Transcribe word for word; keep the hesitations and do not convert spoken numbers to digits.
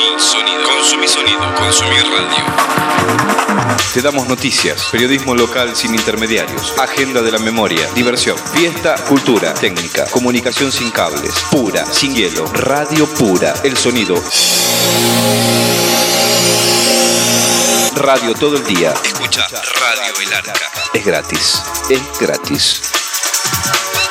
El sonido. Consumí sonido. Consumir radio. Te damos noticias, periodismo local sin intermediarios, agenda de la memoria, diversión, fiesta, cultura, técnica, comunicación sin cables, pura, sin hielo, radio pura, el sonido. Radio todo el día. Escucha Radio El Arca. Es gratis. Es gratis.